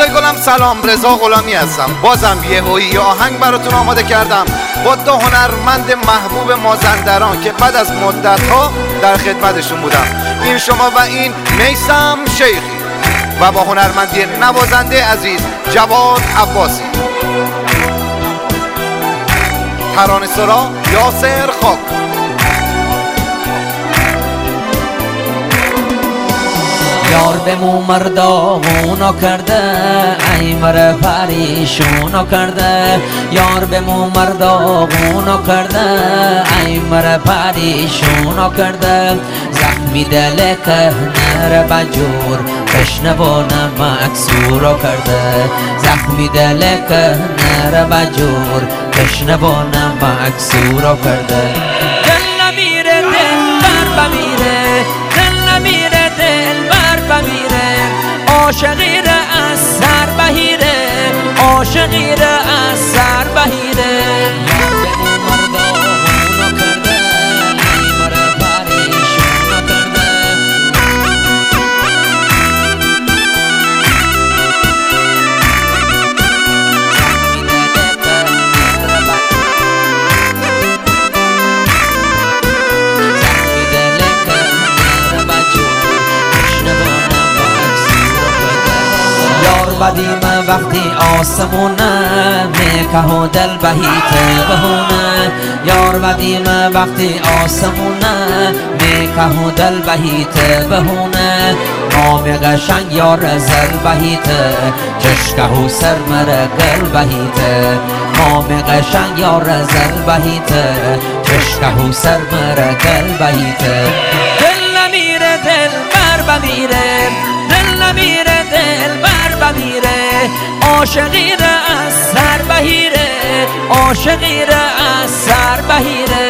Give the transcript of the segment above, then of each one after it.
دوستای گلم سلام، رضا غلامی هستم. بازم یه آهنگ براتون آماده کردم با دو هنرمند محبوب مازندران که بعد از مدت‌ها در خدمتشون بودم. این شما و این میثم شیخی و با هنرمندی نوازنده عزیز جواد عباسی. ترانه‌سرا یاسر خاک. یار به مو مرداغونو کرده، ای مر پریشونو کرده. یار به مو مرداغونو کرده، ای مر پریشونو کرده. زخمی دل کهنه بجور بشنوانه مکسورو کرده. زخمی دل کهنه بجور بشنوانه مکسورو کرده. دل نمیره دل بر بمیره، دل نمیره دل بر بمیره. عاشقی را از سر بهیره، عاشقی را از سر بهیره. بدیم وقتی آسمونه میکه و دل بهیت بهونه. یار بدیم وقتی آسمونه میکه و دل بهیت بهونه. نام قشنگ یار زل بهیت چشکه و سر مر گل بهیت. نام قشنگ یار زل بهیت چشکه و سر مر گل بهیت. دل نمیره دل بر بمیره، دل نمیره دل بر بمیره. عاشقی را از سر بهیره، عاشقی را از سر بهیره.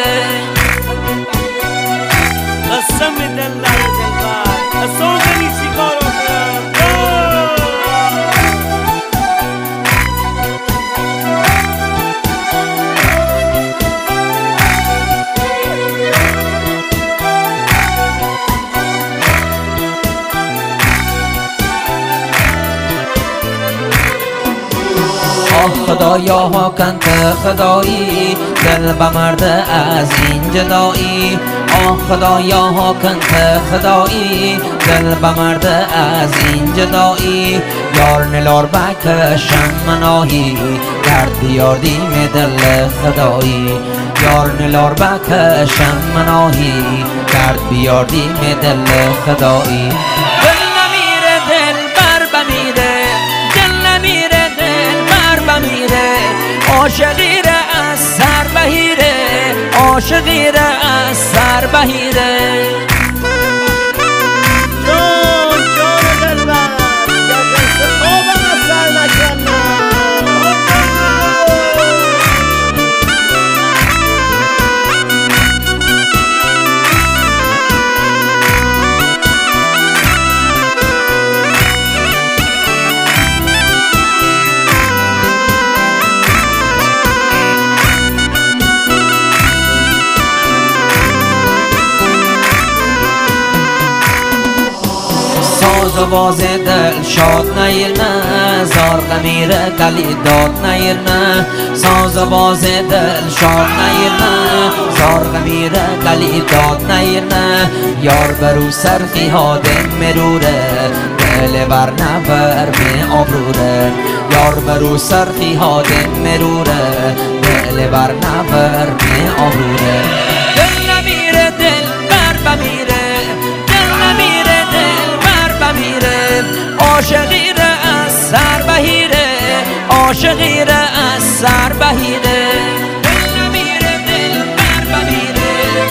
قسم دل نره دل بر اصوغنی چیکارو کنم. خدایا کنت خدایی دل بمرده از این جدایی. خدایا کنت خدایی دل بمرده از این جدایی. یار نلار بکشم مناهی درد بیاردیم دل خدایی. یار نلار بکشم مناهی درد بیاردیم دل خدایی. دل نمیره دل بر بمیره، دل نمیره دل بر بمیره. عاشقی را از سر بهیره، عاشقی را از سر بهیره. جان جان دل بر یا دست خوابم از سر نکنم. ساز و باز دل شاد نیرنه، زار غمیره گلی داد نیرنه. ساز و باز دل شاد نیرنه، زار غمیره گلی داد نیرنه. یار برو سرخی هادم مروره، دل بر نبر می آبروره. یار برو سرخی هادم مروره، دل بر نبر می آبروره. دل نمیره دل بر بمیره، دل نمیره دل بر بمیره. عاشقی را از سر بهیره، عاشقی را از سر بهیره. دل نمیره دل بر بمیره،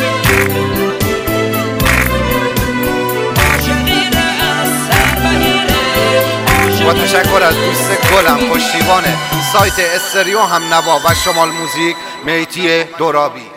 عاشقی را از سر بهیره. با تشکر از دوست گلم پشتیبان سایت استریو هم نوا و شمال موزیک مهدی دورابی.